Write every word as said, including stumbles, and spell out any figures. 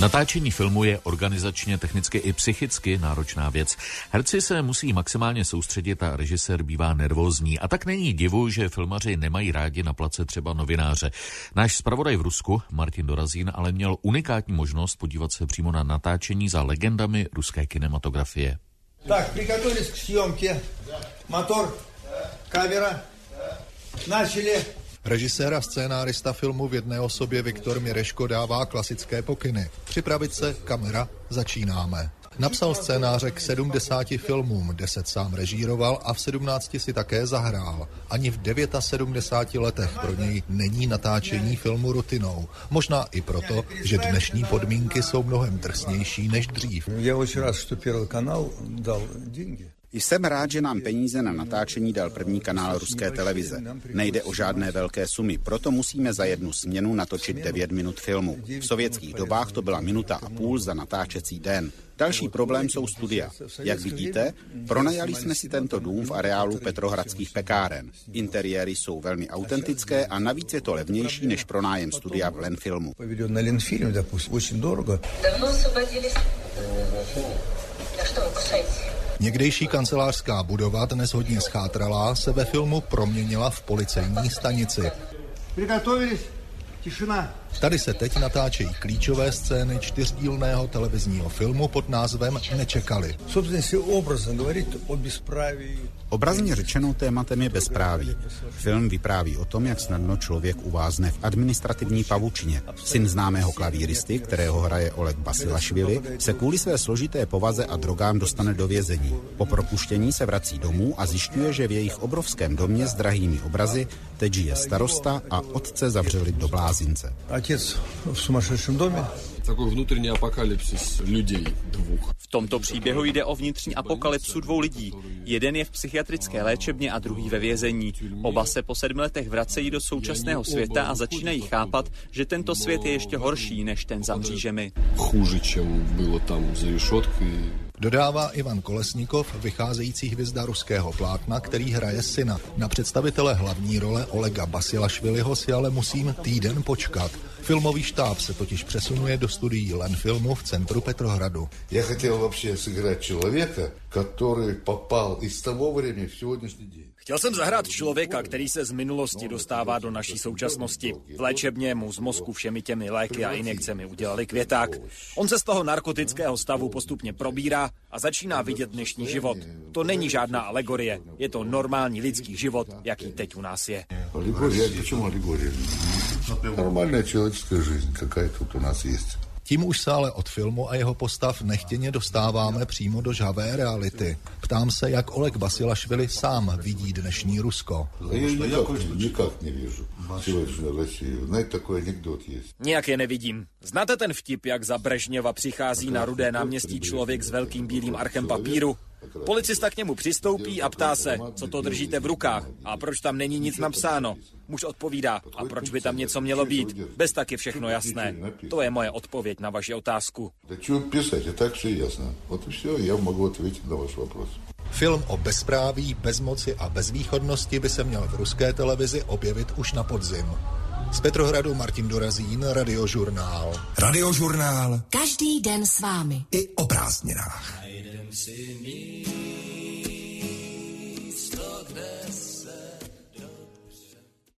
Natáčení filmu je organizačně, technicky i psychicky náročná věc. Herci se musí maximálně soustředit a režisér bývá nervózní. A tak není divu, že filmaři nemají rádi na place třeba novináře. Náš zpravodaj v Rusku, Martin Dorazín, ale měl unikátní možnost podívat se přímo na natáčení za legendami ruské kinematografie. Tak, přigotovili k snímce. Motor, kamera. Načali. Režisér a scénárista filmu v jedné osobě Viktor Mireško dává klasické pokyny. Připravit se, kamera, začínáme. Napsal scénáře k sedmdesáti filmům, deset sám režíroval a v sedmnácti si také zahrál. Ani v sedmdesáti devíti letech pro něj není natáčení filmu rutinou. Možná i proto, že dnešní podmínky jsou mnohem drsnější než dřív. Já очень rád, že Первый канал dal деньги. Jsem rád, že nám peníze na natáčení dal první kanál ruské televize. Nejde o žádné velké sumy, proto musíme za jednu směnu natočit devět minut filmu. V sovětských dobách to byla minuta a půl za natáčecí den. Další problém jsou studia. Jak vidíte, pronajali jsme si tento dům v areálu Petrohradských pekáren. Interiéry jsou velmi autentické a navíc je to levnější než pronájem studia v Lenfilmu. Někdejší kancelářská budova, dnes hodně schátralá, se ve filmu proměnila v policejní stanici. Tady se teď natáčejí klíčové scény čtyřdílného televizního filmu pod názvem Nečekali. Obrazně řečeno tématem je bezpráví. Film vypráví o tom, jak snadno člověk uvázne v administrativní pavučině. Syn známého klavíristy, kterého hraje Oleg Basilašvili, se kvůli své složité povaze a drogám dostane do vězení. Po propuštění se vrací domů a zjišťuje, že v jejich obrovském domě s drahými obrazy teď žije starosta a otce zavřeli do blázince. Otec v sumасшедшем domě. Takový vnitřní apokalypsis lidí dvou. V tomto příběhu jde o vnitřní apokalypsu dvou lidí. Jeden je v psychiatrické léčebně a druhý ve vězení. Oba se po sedmi letech vracejí do současného světa a začínají chápat, že tento svět je ještě horší než ten za mřížemi. Hůře, čem bylo tam za rešetkou. Dodává Ivan Kolesníkov, vycházející hvězda ruského plátna, který hraje syna. Na představitele hlavní role Olega Basilašviliho si ale musím týden počkat. Filmový štáb se totiž přesunuje do studií Lenfilmu v centru Petrohradu. Já chtěl vlastně sыграть člověka, který popal i z toho времени v сегодняшний den. Chtěl jsem zahrát člověka, který se z minulosti dostává do naší současnosti. V léčebně mu z mozku všemi těmi léky a injekcemi udělali květák. On se z toho narkotického stavu postupně probírá a začíná vidět dnešní život. To není žádná alegorie, je to normální lidský život, jaký teď u nás je. Alegorie? Почему alegorie? Normální člověčská жизнь, jaká тут u nás je. Tím už se ale od filmu a jeho postav nechtěně dostáváme přímo do žhavé reality. Ptám se, jak Oleg Basilašvili sám vidí dnešní Rusko. Nijak je nevidím. Znáte ten vtip, jak za Brežněva přichází na Rudé náměstí člověk s velkým bílým archem papíru? Policista k němu přistoupí a ptá se, co to držíte v rukách a proč tam není nic napsáno. Muž odpovídá, a proč by tam něco mělo být? Bez tak je všechno jasné. To je moje odpověď na vaši otázku. Film o bezpráví, bezmoci a bezvýchodnosti by se měl v ruské televizi objevit už na podzim. Z Petrohradu Martin Dorazín, Radiožurnál. Radiožurnál. Každý den s vámi. I o prázdninách. Najdem si mír.